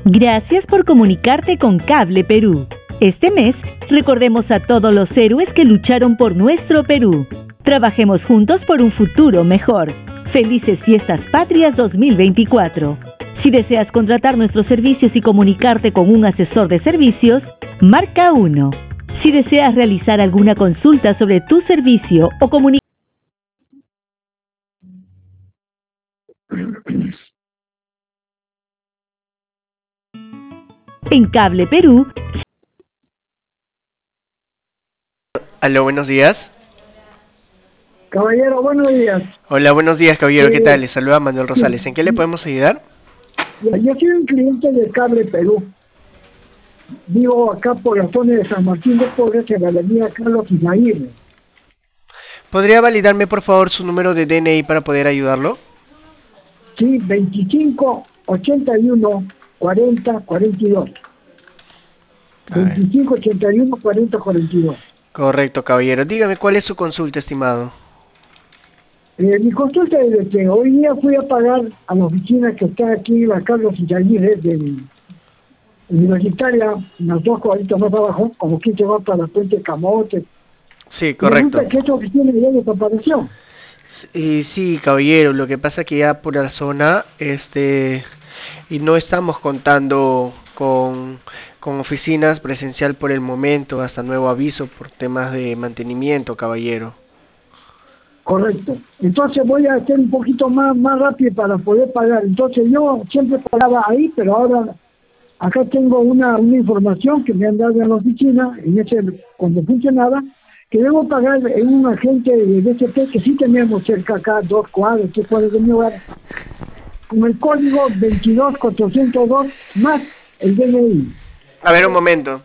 Gracias por comunicarte con Cable Perú. Este mes, recordemos a todos los héroes que lucharon por nuestro Perú. Trabajemos juntos por un futuro mejor. Felices Fiestas Patrias 2024. Si deseas contratar nuestros servicios y comunicarte con un asesor de servicios, marca 1. Si deseas realizar alguna consulta sobre tu servicio o comunicación en Cable Perú. Aló, buenos días. Caballero, buenos días. Hola, buenos días, caballero. ¿Qué tal? Les saluda Manuel Rosales. ¿En qué le podemos ayudar? Yo soy un cliente de Cable Perú. Vivo acá por la zona de San Martín de Porres, en la avenida Carlos Izaguirre. ¿Podría validarme, por favor, su número de DNI para poder ayudarlo? Sí, 25 81 40 42. 25 81 40 42. Correcto, caballero. Dígame, ¿cuál es su consulta, estimado? Mi consulta es de que hoy día fui a pagar a la oficina que está aquí en la Carlos Izaguirre de Universitaria, unas 2 cuadritas más abajo, como quien se va para la Puente Camote. Sí, correcto. Resulta que esa oficina ya desapareció. Sí, caballero, lo que pasa es que ya por la zona, y no estamos contando con oficinas presencial por el momento, hasta nuevo aviso por temas de mantenimiento, caballero. Correcto. Entonces voy a hacer un poquito más rápido para poder pagar. Entonces yo siempre pagaba ahí, pero ahora acá tengo una información que me han dado en la oficina, cuando funcionaba, que debo pagar en un agente de BCP que sí tenemos cerca acá, 2 cuadras, 3 cuadras de mi hogar, con el código 22402 más el DNI. A ver, un momento.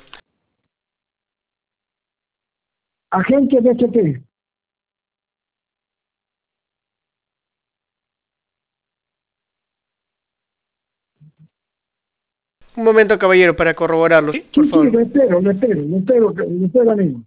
Agente BCP. Un momento, caballero, para corroborarlo. ¿Sí? Por favor. Sí, lo espero, amigo.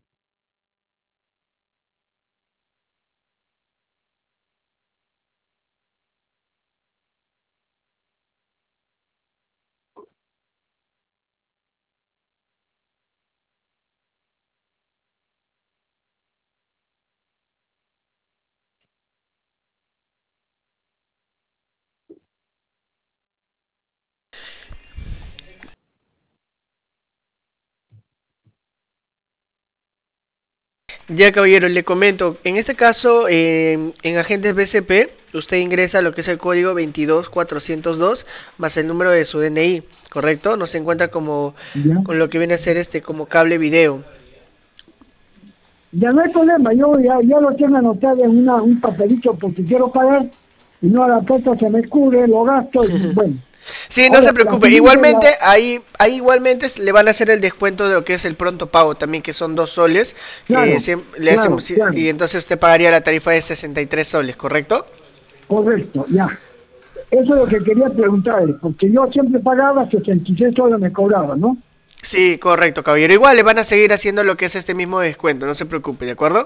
Ya, caballero, le comento. En este caso, en agentes BCP, usted ingresa lo que es el código 22402 más el número de su DNI, ¿correcto? No se encuentra como ¿Ya? con lo que viene a ser como cable video. Ya no hay problema, yo ya lo tengo anotado en un papelito porque quiero pagar y no a la plata se me cubre, lo gasto y bueno. Sí, no Ahora, se preocupe. Igualmente, ahí igualmente le van a hacer el descuento de lo que es el pronto pago también, que son 2 soles. Claro, Le hacemos, claro. y entonces usted pagaría la tarifa de 63 soles, ¿correcto? Correcto, ya. Eso es lo que quería preguntarle, porque yo siempre pagaba 66 soles me cobraba, ¿no? Sí, correcto, caballero. Igual le van a seguir haciendo lo que es este mismo descuento, no se preocupe, ¿de acuerdo?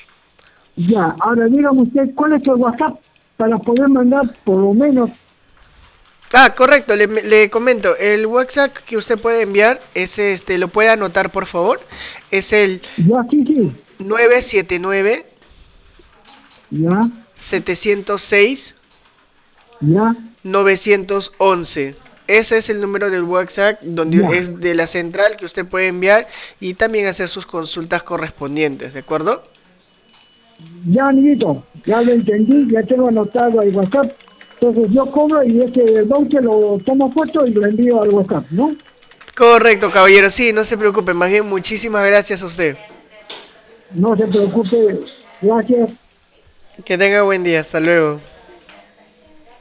Ya, ahora dígame usted, ¿cuál es el WhatsApp para poder mandar por lo menos? Ah, correcto, le comento, el WhatsApp que usted puede enviar es lo puede anotar por favor, es el Ya, sí. 979 Ya, 706 ya. 911. Ese es el número del WhatsApp donde Ya. es de la central que usted puede enviar y también hacer sus consultas correspondientes, ¿de acuerdo? Ya, amiguito, ya lo entendí, ya tengo anotado el WhatsApp. Entonces yo cobro y ese voucher lo tomo foto y lo envío al WhatsApp, ¿no? Correcto, caballero, sí, no se preocupe, más bien muchísimas gracias a usted. No se preocupe, gracias. Que tenga buen día, hasta luego.